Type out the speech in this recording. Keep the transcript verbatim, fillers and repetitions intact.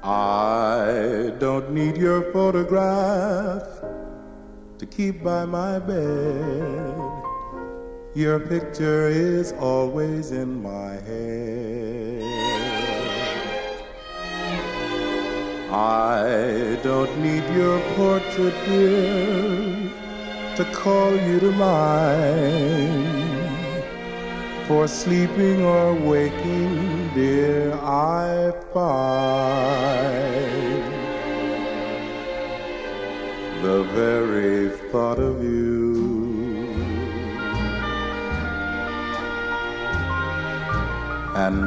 I don't need your photograph to keep by my bed. Your picture is always in my head. I don't need your portrait, dear, to call you to mind. For sleeping or waking, dear, I find the very thought of you and